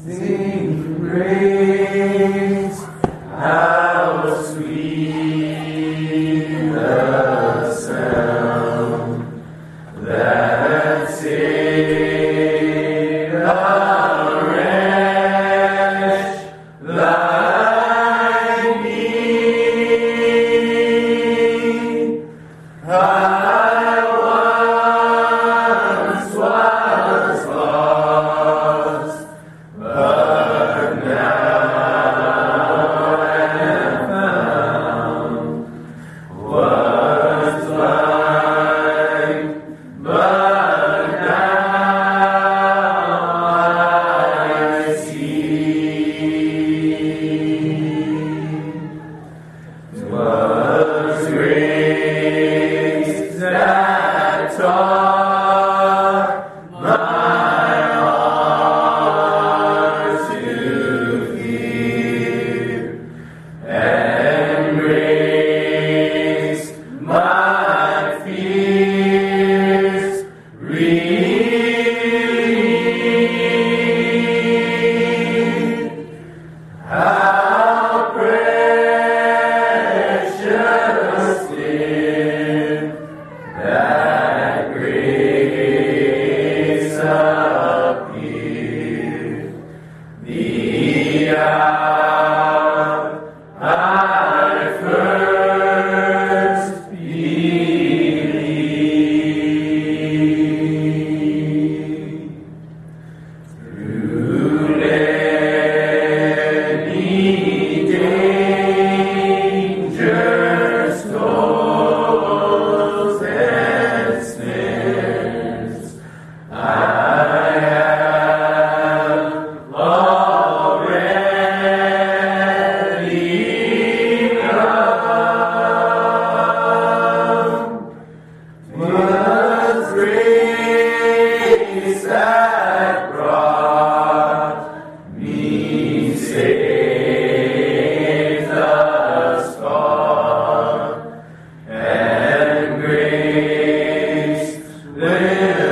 Sing praise, how sweet the sound that saved a wretch like me. I once was lost, but now am found. Was blind, but now I see. 'Twas grace that taught my heart to fear, and grace my fears relieved. How precious did that grace appear, the hour I first believed. Through many dangers, toils, and snares, I have already come. 'Twas grace that brought me safe thus far, and grace will